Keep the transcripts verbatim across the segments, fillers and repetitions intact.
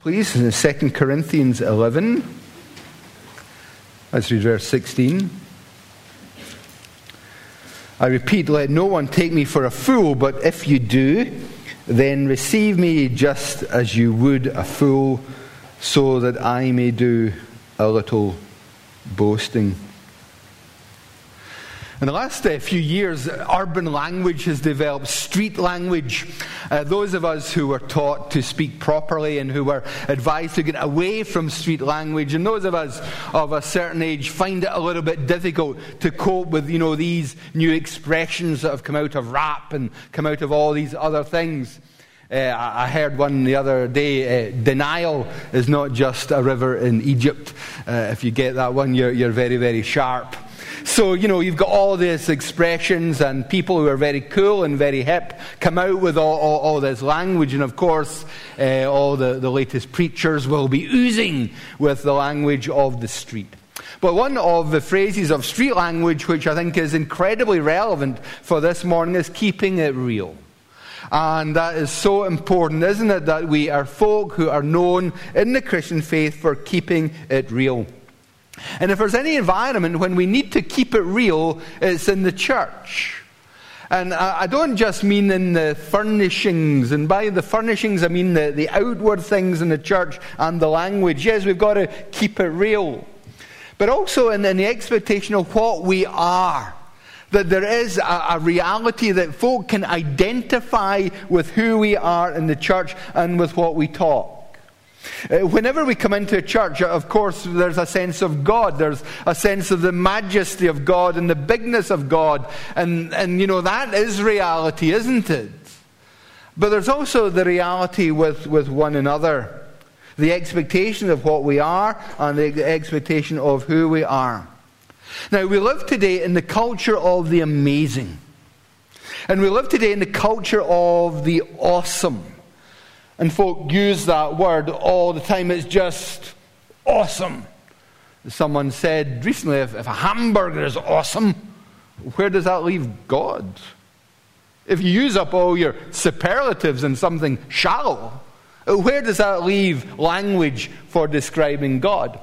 Please, in Second Corinthians eleven, let's read verse sixteen. I repeat, let no one take me for a fool, but if you do, then receive me just as you would a fool, so that I may do a little boasting. In the last uh, few years, urban language has developed, street language. Uh, those of us who were taught to speak properly and who were advised to get away from street language, and those of us of a certain age find it a little bit difficult to cope with, you know, these new expressions that have come out of rap and come out of all these other things. Uh, I heard one the other day, uh, denial is not just a river in Egypt. Uh, if you get that one, you're, you're very, very sharp. So, you know, you've got all these expressions, and people who are very cool and very hip come out with all, all, all this language. And of course, uh, all the, the latest preachers will be oozing with the language of the street. But one of the phrases of street language, which I think is incredibly relevant for this morning, is keeping it real. And that is so important, isn't it, that we are folk who are known in the Christian faith for keeping it real. And if there's any environment when we need to keep it real, it's in the church. And I don't just mean in the furnishings, and by the furnishings I mean the, the outward things in the church and the language. Yes, we've got to keep it real. But also in, in the expectation of what we are. That there is a, a reality that folk can identify with who we are in the church and with what we talk. Uh, whenever we come into a church, of course, there's a sense of God. There's a sense of the majesty of God and the bigness of God. And, and you know, that is reality, isn't it? But there's also the reality with, with one another. The expectation of what we are and the expectation of who we are. Now, we live today in the culture of the amazing. And we live today in the culture of the awesome. And folk use that word all the time. It's just awesome. Someone said recently, if, if a hamburger is awesome, where does that leave God? If you use up all your superlatives in something shallow, where does that leave language for describing God?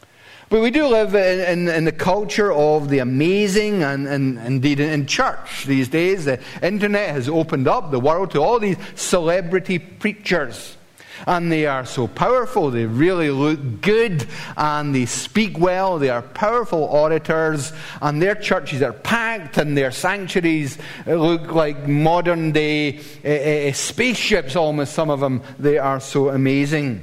But we do live in, in, in the culture of the amazing, and, and indeed in church these days. The internet has opened up the world to all these celebrity preachers. And they are so powerful, they really look good, and they speak well, they are powerful orators, and their churches are packed, and their sanctuaries look like modern day uh, uh, spaceships almost, some of them. They are so amazing.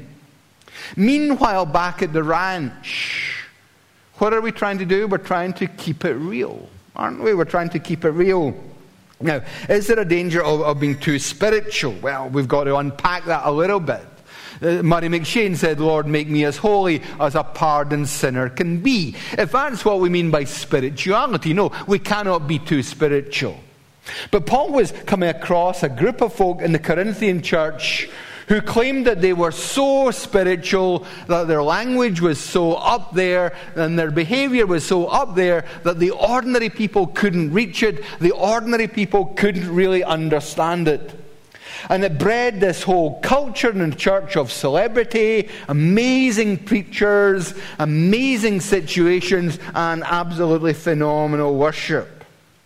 Meanwhile, back at the ranch, what are we trying to do? We're trying to keep it real, aren't we? We're trying to keep it real. Now, is there a danger of, of being too spiritual? Well, we've got to unpack that a little bit. Uh, Murray McShane said, Lord, make me as holy as a pardoned sinner can be. If that's what we mean by spirituality, no, we cannot be too spiritual. But Paul was coming across a group of folk in the Corinthian church who claimed that they were so spiritual, that their language was so up there, and their behavior was so up there, that the ordinary people couldn't reach it, the ordinary people couldn't really understand it. And it bred this whole culture in the church of celebrity, amazing preachers, amazing situations, and absolutely phenomenal worship.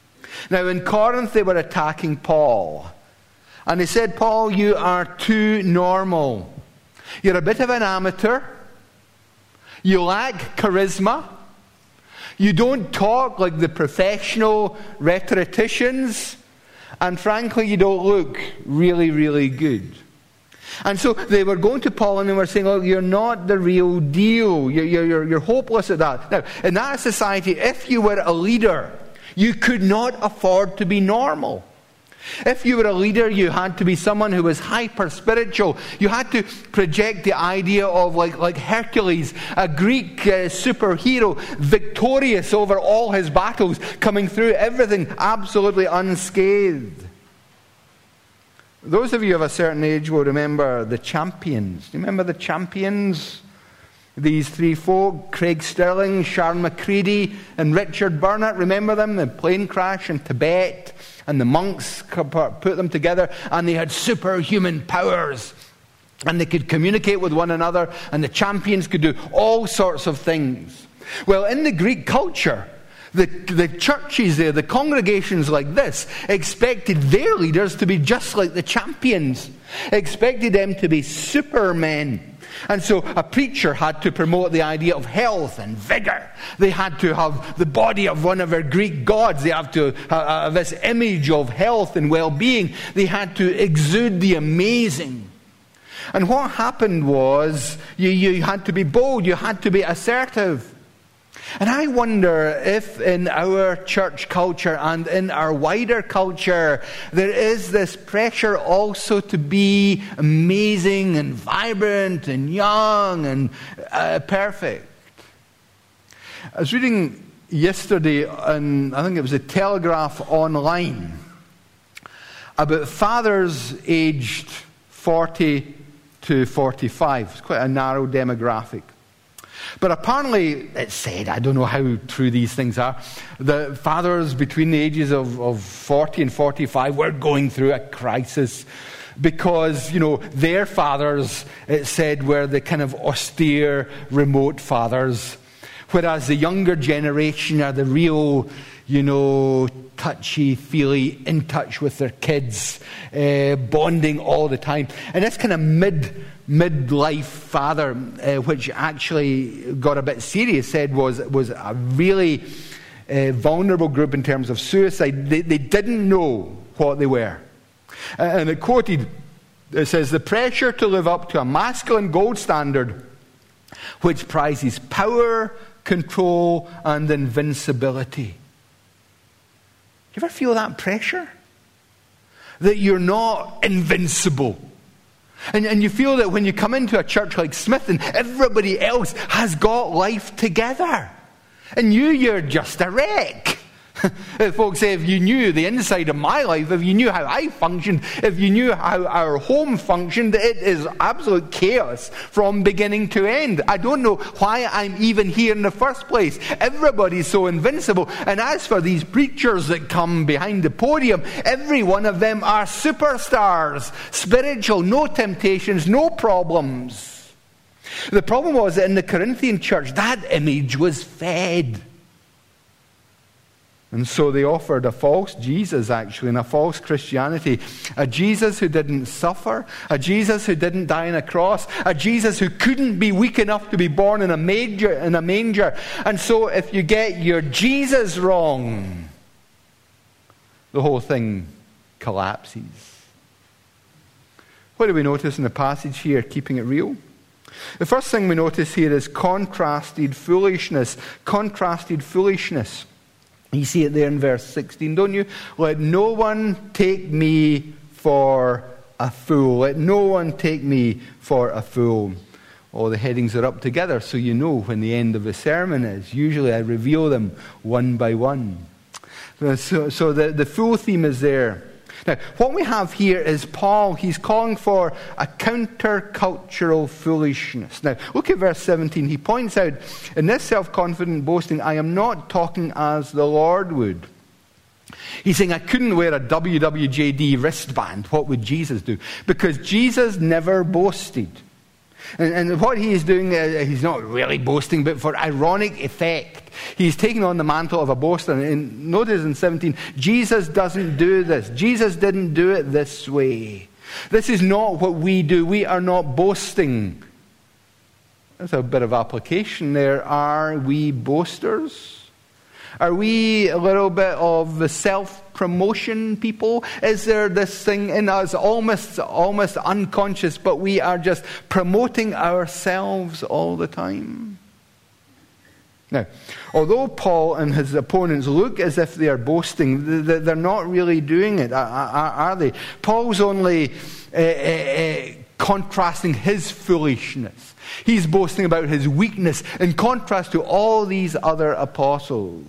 Now in Corinth they were attacking Paul. And they said, Paul, you are too normal. You're a bit of an amateur. You lack charisma. You don't talk like the professional rhetoricians. And frankly, you don't look really, really good. And so they were going to Paul and they were saying, look, you're not the real deal. You're, you're, you're hopeless at that. Now, in that society, if you were a leader, you could not afford to be normal. If you were a leader, you had to be someone who was hyper-spiritual. You had to project the idea of like, like Hercules, a Greek uh, superhero, victorious over all his battles, coming through everything absolutely unscathed. Those of you of a certain age will remember the Champions. Do you remember the Champions? These three folk, Craig Stirling, Sharon McCready, and Richard Burnett. Remember them? The plane crash in Tibet. And the monks put them together, and they had superhuman powers. and they could communicate with one another, and the champions could do all sorts of things. Well, in the Greek culture, the, the churches there, the congregations like this, expected their leaders to be just like the champions, expected them to be supermen. And so a preacher had to promote the idea of health and vigor. They had to have the body of one of our Greek gods. They have to have this image of health and well-being. They had to exude the amazing. And what happened was you, you had to be bold. You had to be assertive. And I wonder if in our church culture and in our wider culture, there is this pressure also to be amazing and vibrant and young and uh, perfect. I was reading yesterday, on, I think it was a Telegraph Online, about fathers aged forty to forty-five. It's quite a narrow demographic. But apparently, it said, I don't know how true these things are, the fathers between the ages of, of forty and forty-five were going through a crisis because, you know, their fathers, it said, were the kind of austere, remote fathers, whereas the younger generation are the real, you know, touchy-feely, in touch with their kids, uh, bonding all the time. And this kind of mid midlife father, uh, which actually got a bit serious, said was was a really uh, vulnerable group in terms of suicide. They, they didn't know what they were. Uh, and it quoted, it says, the pressure to live up to a masculine gold standard which prizes power, control, and invincibility. Do you ever feel that pressure? That you're not invincible. And, and you feel that when you come into a church like Smithton, everybody else has got life together. And you, you're just a wreck. Folks say, if you knew the inside of my life, if you knew how I functioned, if you knew how our home functioned, it is absolute chaos from beginning to end. I don't know why I'm even here in the first place. Everybody's so invincible. And as for these preachers that come behind the podium, every one of them are superstars. Spiritual, no temptations, no problems. The problem was that in the Corinthian church, that image was fed. And so they offered a false Jesus, actually, and a false Christianity. A Jesus who didn't suffer. A Jesus who didn't die on a cross. A Jesus who couldn't be weak enough to be born in a manger. In a manger. And so if you get your Jesus wrong, the whole thing collapses. What do we notice in the passage here, keeping it real? The first thing we notice here is contrasted foolishness. Contrasted foolishness. You see it there in verse sixteen, don't you? Let no one take me for a fool. Let no one take me for a fool. All the headings are up together, so you know when the end of the sermon is. Usually I reveal them one by one. So, so the, the fool theme is there. Now, what we have here is Paul. He's calling for a counter-cultural foolishness. Now, look at verse seventeen. He points out, in this self-confident boasting, I am not talking as the Lord would. He's saying, I couldn't wear a W W J D wristband. What would Jesus do? Because Jesus never boasted. And, and what he is doing, uh, he's not really boasting, but for ironic effect. He's taking on the mantle of a boaster. And notice in seventeen, Jesus doesn't do this. Jesus didn't do it this way. This is not what we do. We are not boasting. There's a bit of application there. Are we boasters? Are we a little bit of the self-promotion people? Is there this thing in us, almost, almost unconscious, but we are just promoting ourselves all the time? Now, although Paul and his opponents look as if they are boasting, they're not really doing it, are they? Paul's only uh, uh, contrasting his foolishness. He's boasting about his weakness in contrast to all these other apostles.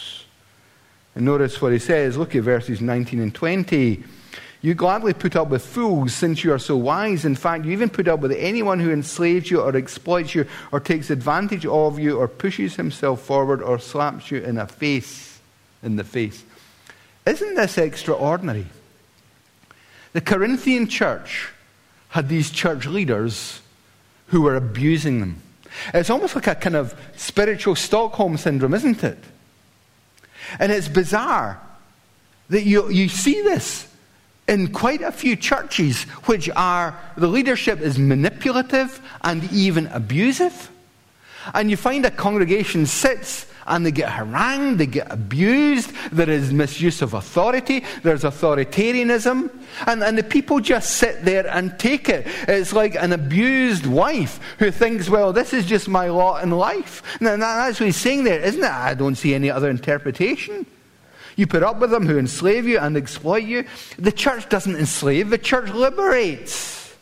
And notice what he says. Look at verses nineteen and twenty. You gladly put up with fools since you are so wise. In fact, you even put up with anyone who enslaves you or exploits you or takes advantage of you or pushes himself forward or slaps you in the face. In the face. Isn't this extraordinary? The Corinthian church had these church leaders who were abusing them. It's almost like a kind of spiritual Stockholm syndrome, isn't it? And it's bizarre that you, you see this in quite a few churches, which are, the leadership is manipulative and even abusive. And you find a congregation sits and they get harangued, they get abused, there is misuse of authority, there's authoritarianism, and, and the people just sit there and take it. It's like an abused wife who thinks, well, this is just my lot in life. And that's what he's saying there, isn't it? I don't see any other interpretation. You put up with them who enslave you and exploit you. The church doesn't enslave, the church liberates.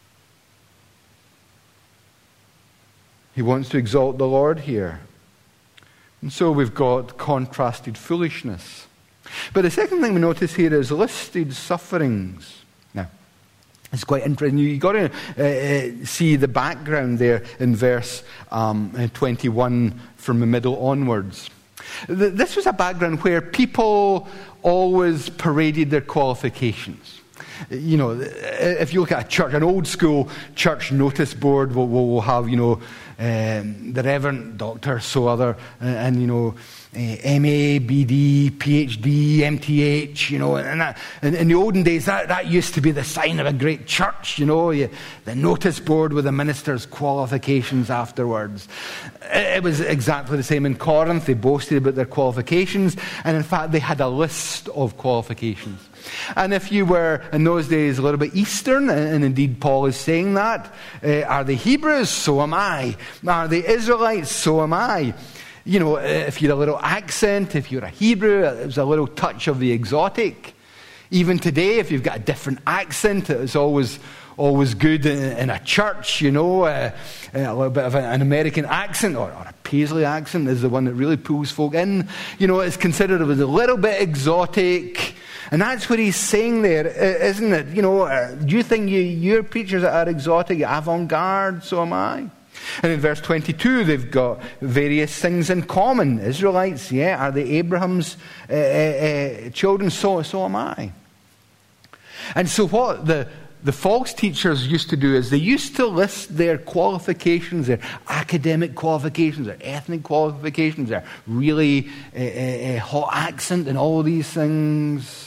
He wants to exalt the Lord here. And so we've got contrasted foolishness. But the second thing we notice here is listed sufferings. Now, it's quite interesting. You've got to uh, see the background there in verse um, twenty-one from the middle onwards. This was a background where people always paraded their qualifications. You know, if you look at a church, an old school church notice board will, will, will have, you know, um, the Reverend Doctor so other, and, and you know, uh, M A, B D, P H D, M T H, you know, and that, in, in the olden days that, that used to be the sign of a great church, you know, you, the notice board with the minister's qualifications afterwards. It, it was exactly the same in Corinth. They boasted about their qualifications, and in fact they had a list of qualifications. And if you were, in those days, a little bit Eastern, and indeed Paul is saying that, uh, are they Hebrews? So am I. Are they Israelites? So am I. You know, if you had a little accent, if you're a Hebrew, there's a little touch of the exotic. Even today, if you've got a different accent, it's always always good in, in a church, you know. Uh, a little bit of an American accent, or, or a Paisley accent is the one that really pulls folk in. You know, it's considered as a little bit exotic. And that's what he's saying there, isn't it? You know, uh, do you think you, your preachers are exotic, avant-garde? So am I. And in verse twenty-two, they've got various things in common. Israelites, yeah, are they Abraham's uh, uh, uh, children? So, so am I. And so what the, the false teachers used to do is they used to list their qualifications, their academic qualifications, their ethnic qualifications, their really uh, uh, hot accent and all these things.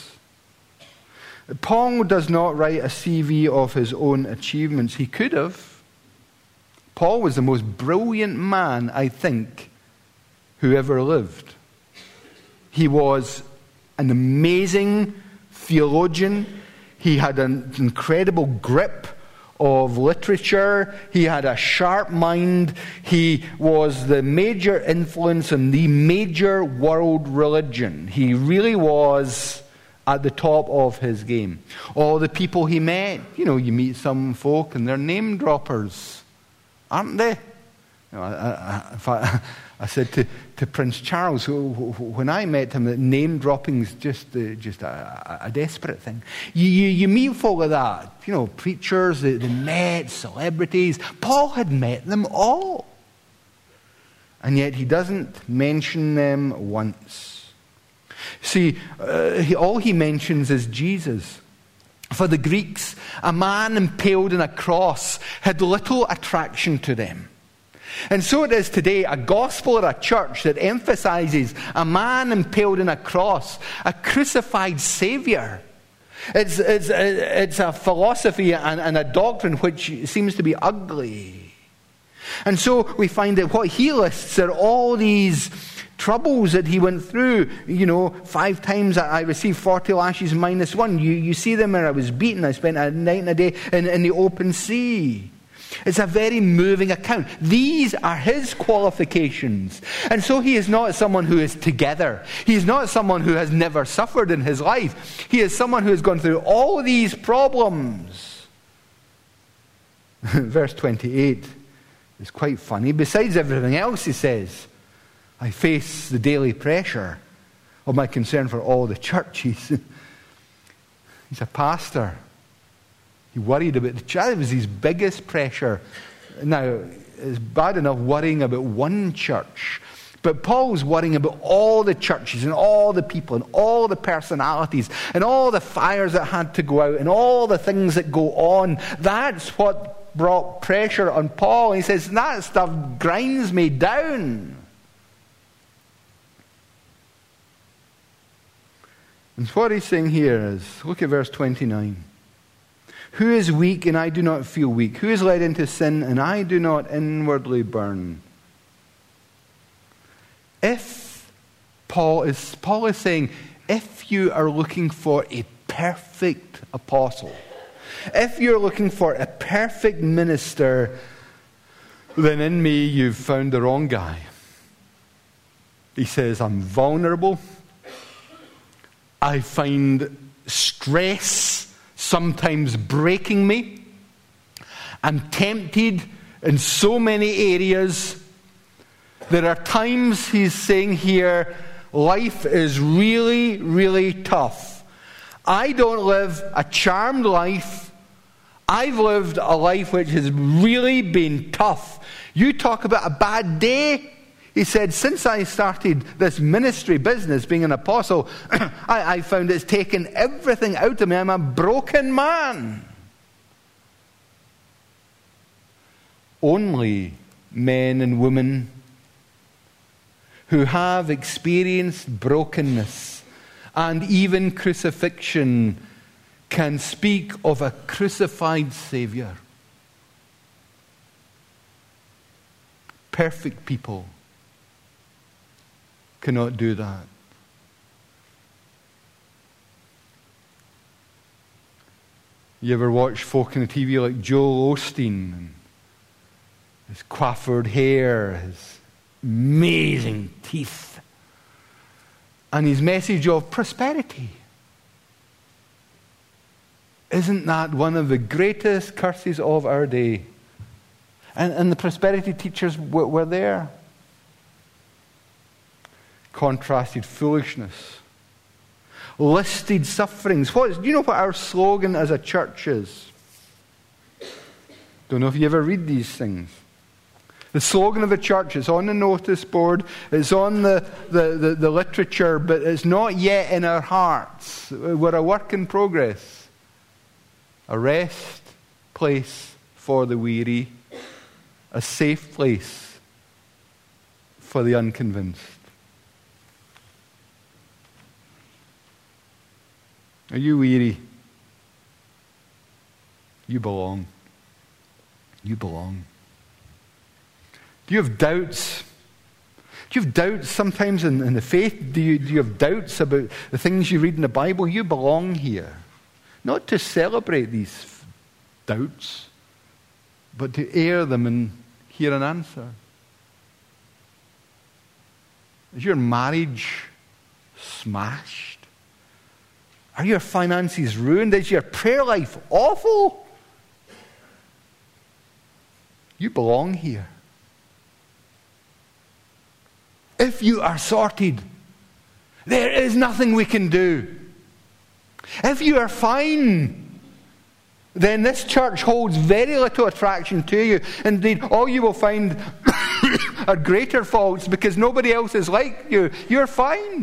Paul does not write a C V of his own achievements. He could have. Paul was the most brilliant man, I think, who ever lived. He was an amazing theologian. He had an incredible grip of literature. He had a sharp mind. He was the major influence in the major world religion. He really was at the top of his game. All the people he met, you know, you meet some folk and they're name droppers, aren't they? You know, I, I, in fact, I said to, to Prince Charles, who, who, when I met him, that name dropping is just, uh, just a, a desperate thing. You, you, you meet folk like that, you know, preachers, the, the Mets, celebrities. Paul had met them all. And yet he doesn't mention them once. See, uh, he, all he mentions is Jesus. For the Greeks, a man impaled on a cross had little attraction to them. And so it is today, a gospel or a church that emphasizes a man impaled on a cross, a crucified Savior. It's, it's, it's a philosophy and, and a doctrine which seems to be ugly. And so we find that what he lists are all these troubles that he went through. You know, five times I received forty lashes minus one. You, you see them where I was beaten. I spent a night and a day in, in the open sea. It's a very moving account. These are his qualifications. And so he is not someone who is together. He is not someone who has never suffered in his life. He is someone who has gone through all these problems. Verse twenty-eight is quite funny. Besides everything else, he says, I face the daily pressure of my concern for all the churches. He's a pastor. He worried about the church. It was his biggest pressure. Now, it's bad enough worrying about one church, But Paul's worrying about all the churches and all the people and all the personalities and all the fires that had to go out and all the things that go on. That's what brought pressure on Paul. He says, that stuff grinds me down. And what he's saying here is, look at verse twenty-nine. Who is weak and I do not feel weak? Who is led into sin and I do not inwardly burn? If Paul is, Paul is saying, if you are looking for a perfect apostle, if you're looking for a perfect minister, then in me you've found the wrong guy. He says, I'm vulnerable. I find stress sometimes breaking me. I'm tempted in so many areas. There are times, he's saying here, life is really, really tough. I don't live a charmed life. I've lived a life which has really been tough. You talk about a bad day. He said, since I started this ministry business, being an apostle, I, I found it's taken everything out of me. I'm a broken man. Only men and women who have experienced brokenness and even crucifixion can speak of a crucified Savior. Perfect people cannot do that. You ever watch folk on the T V like Joel Osteen and his coiffured hair, his amazing teeth, and his message of prosperity? Isn't that one of the greatest curses of our day? And, and the prosperity teachers w- were there. Contrasted foolishness. Listed sufferings. What, do you know what our slogan as a church is? Don't know if you ever read these things. The slogan of the church is on the notice board, it's on the, the, the, the literature, but it's not yet in our hearts. We're a work in progress. A rest place for the weary, a safe place for the unconvinced. Are you weary? You belong. You belong. Do you have doubts? Do you have doubts sometimes in, in the faith? Do you, do you have doubts about the things you read in the Bible? You belong here. Not to celebrate these doubts, but to air them and hear an answer. Is your marriage smashed? Are your finances ruined? Is your prayer life awful? You belong here. If you are sorted, there is nothing we can do. If you are fine, then this church holds very little attraction to you. Indeed, all you will find are greater faults because nobody else is like you. You're fine.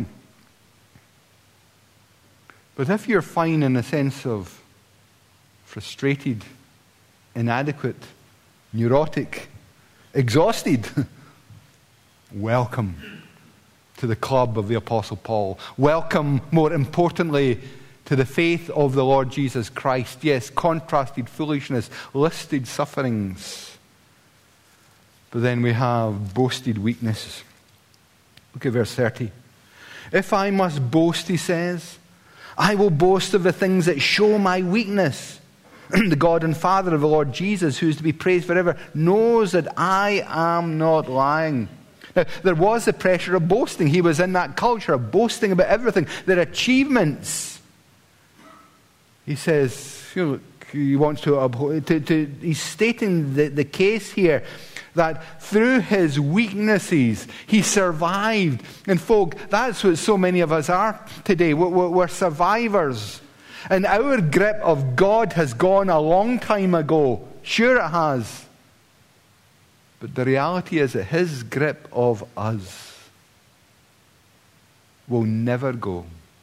But if you're fine in the sense of frustrated, inadequate, neurotic, exhausted, welcome to the club of the Apostle Paul. Welcome, more importantly, to the faith of the Lord Jesus Christ. Yes, contrasted foolishness, listed sufferings. But then we have boasted weaknesses. Look at verse thirty. If I must boast, he says, I will boast of the things that show my weakness. The God and Father of the Lord Jesus, who is to be praised forever, knows that I am not lying. Now, there was the pressure of boasting. He was in that culture of boasting about everything, their achievements. He says, you know, he wants to uphold, to, to, he's stating the, the case here that through his weaknesses, he survived. And folk, that's what so many of us are today. We're, we're survivors. And our grip of God has gone a long time ago. Sure it has. But the reality is that his grip of us will never go.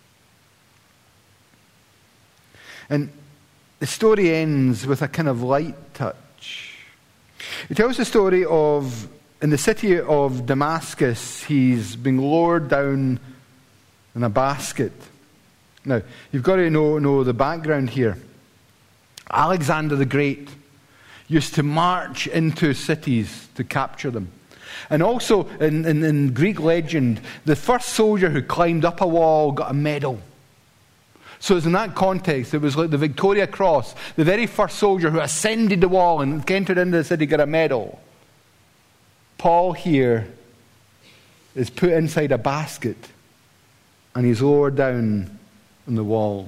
And the story ends with a kind of light touch. It tells the story of, in the city of Damascus, he's being lowered down in a basket. Now, you've got to know, know the background here. Alexander the Great used to march into cities to capture them. And also, in, in, in Greek legend, the first soldier who climbed up a wall got a medal. So it's in that context, it was like the Victoria Cross. The very first soldier who ascended the wall and entered into the city got a medal. Paul here is put inside a basket and he's lowered down on the wall.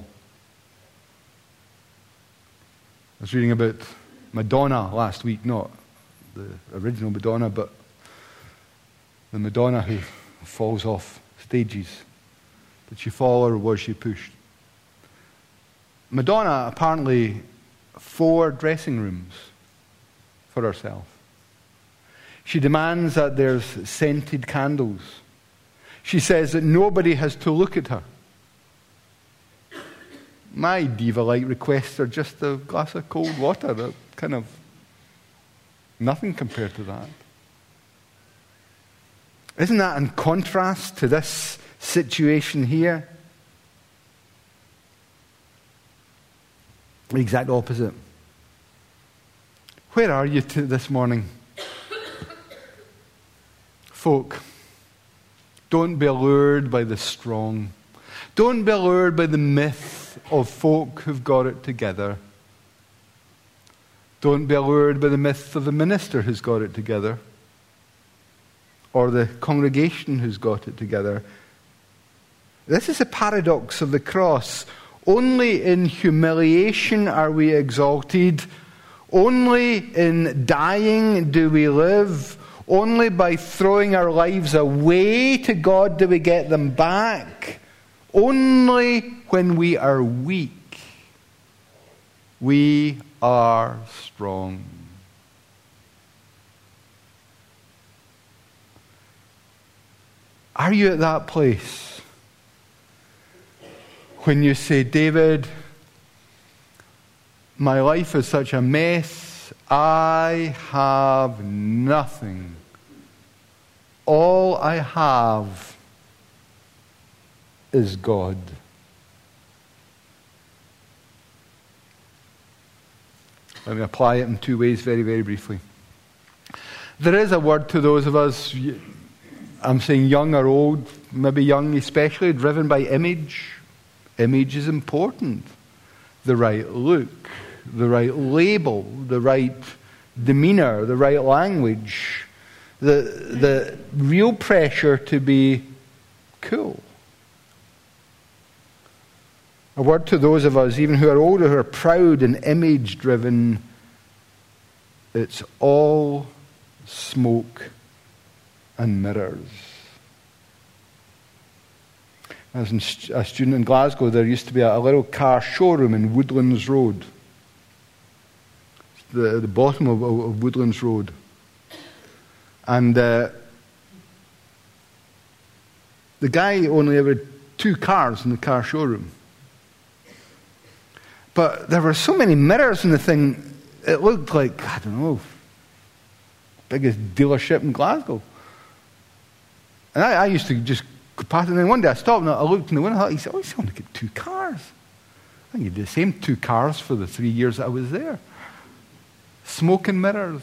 I was reading about Madonna last week, not the original Madonna, but the Madonna who falls off stages. Did she fall or was she pushed? Madonna apparently four dressing rooms for herself. She demands that there's scented candles. She says that nobody has to look at her. My diva-like requests are just a glass of cold water. They're kind of nothing compared to that. Isn't that in contrast to this situation here? The exact opposite. Where are you to this morning? Folk, don't be allured by the strong. Don't be allured by the myth of folk who've got it together. Don't be allured by the myth of the minister who's got it together, or the congregation who's got it together. This is a paradox of the cross. Only in humiliation are we exalted. Only in dying do we live. Only by throwing our lives away to God do we get them back. Only when we are weak, we are strong. Are you at that place when you say, David, my life is such a mess, I have nothing. All I have is God. Let me apply it in two ways very, very briefly. There is a word to those of us, I'm saying young or old, maybe young especially, driven by image. Image is important. The right look, the right label, the right demeanor, the right language, the, the real pressure to be cool. A word to those of us, even who are older, who are proud and image-driven, it's all smoke and mirrors. As a student in Glasgow, there used to be a, a little car showroom in Woodlands Road. The, the bottom of, of Woodlands Road. And uh, the guy only ever had two cars in the car showroom. But there were so many mirrors in the thing, it looked like, I don't know, biggest dealership in Glasgow. And I, I used to just go past it, and then one day I stopped and I looked in the window and I thought, he said, oh, he's only got two cars. I think he did the same two cars for the three years that I was there. Smoke and mirrors.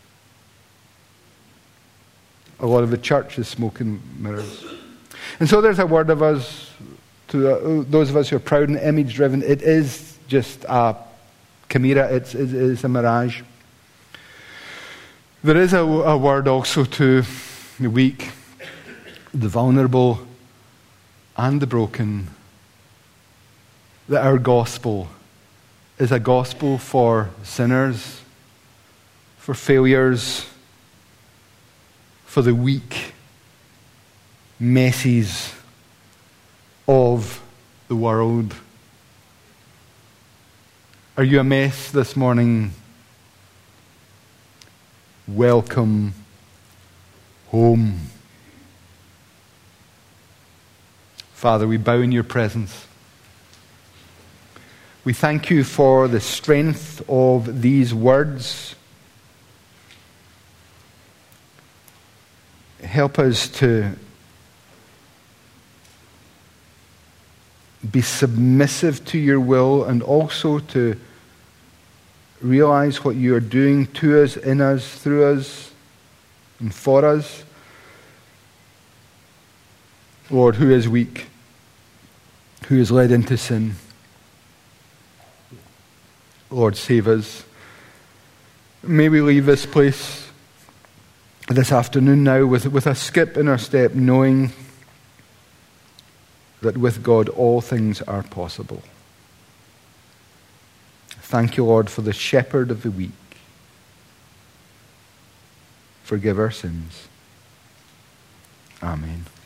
A lot of the church is smoke and mirrors. And so there's a word of us, to uh, those of us who are proud and image-driven, it is just a chimera, it's, it's, it's a mirage. There is a, a word also to the weak, the vulnerable, and the broken, that our gospel is a gospel for sinners, for failures, for the weak messes of the world. Are you a mess this morning? Welcome home. Father, we bow in your presence. We thank you for the strength of these words. Help us to be submissive to your will and also to realize what you are doing to us, in us, through us, and for us. Lord, who is weak? Who is led into sin? Lord, save us. May we leave this place this afternoon now with, with a skip in our step, knowing that with God all things are possible. Thank you, Lord, for the shepherd of the weak. Forgive our sins. Amen.